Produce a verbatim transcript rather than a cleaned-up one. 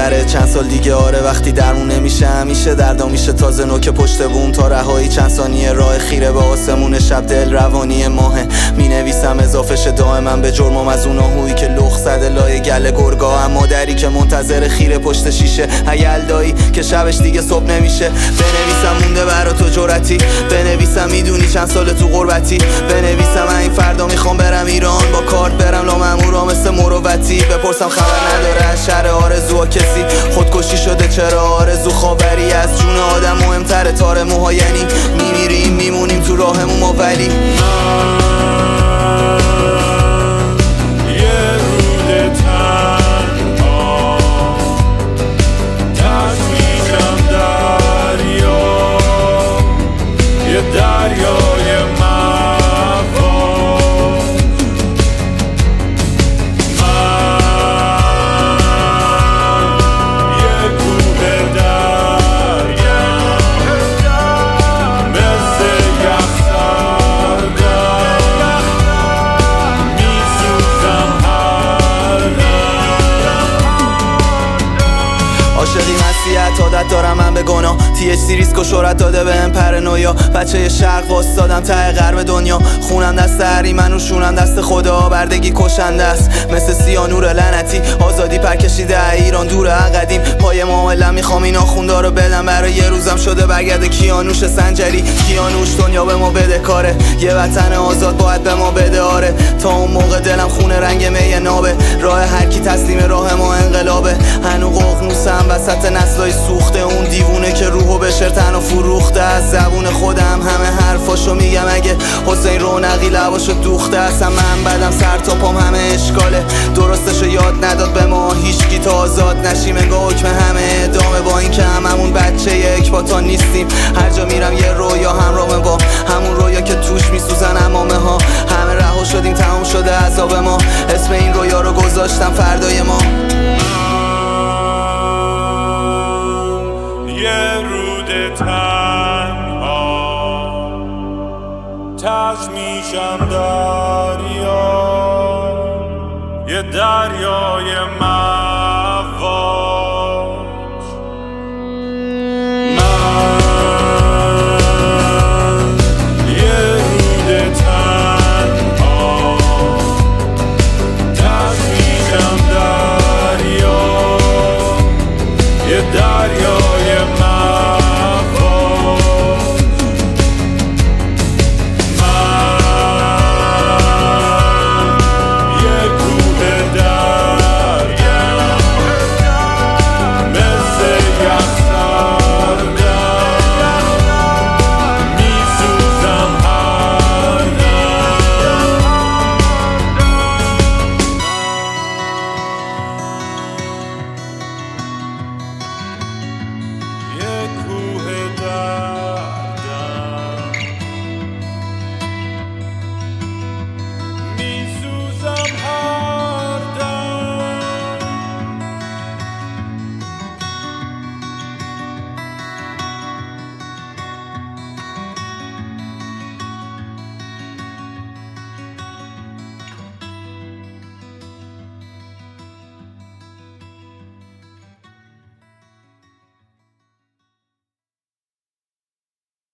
بهتره چند سال دیگه آره وقتی درمون نمیشه همیشه دردا میشه تازه نوک پشت بوم تا رهایی چند ثانیه راه خیره به آسمون شب دل روانی ماهه می نویسم اضافه شه دائما به جرمم از اون آهویی که لخ زده لای گل گرگا اما دری که منتظر خیره پشت شیشه هیلدایی که شبش دیگه صبح نمیشه بنویسم مونده برا تو جرأتی بنویسم میدونی چند سال تو غربتی بنویسم من این فردا میخوام برم ایران با کارت برم لا مامورا مثل مروتی بپرسم خبر نداره از شهر آرزوها کسی خودکشی شده چرا آرزو خاوری از جون آدم مهمتره تار موها یعنی میمیریم میمونیم تو راهمون ما ولی عاشقی مسیحت عادت دارم من به گناه تی اچ سی ریسک و شهرت داده به ام پرنویا بچه شرق واسدادم ته غرب دنیا خونم دست هری من رو شونم دست خدا بردگی کشنده است مثل سیانور لعنتی آزادی پر کشیده ایران دور قدیم پای معامله میخوام اینا خوندا رو بدم برای یه روزم شده برگرد کیانوش سنجری کیانوش دنیا به ما بده کاره یه وطن آزاد باید به ما بده آره تا اون موقع دلم خونه رنگ می نابه راه هر کی تسلیم راه ما انقلابه هنو ققنوسم وسط نسلای سوخته اون دیوونه که روحو به شرطن و فروخته از زبون خودم همه حرفاشو میگم اگه حسین رونقی لباشو دوخته اصلا من بدم سر تا پام همه اشکاله درستشو یاد نداد به ما هیچکی تا آزاد نشیم انگاه حکم همه ادامه با این که هممون بچه یک پاتا نیستیم هر جا میرم یه رویا همراه با همون رویا که توش میسوزن امامه ها همه رها شدیم تمام شده عذاب ما اسم این رویا رو گذاشتم فردای ما یه رود تنها تج میشم دریا یه دریای من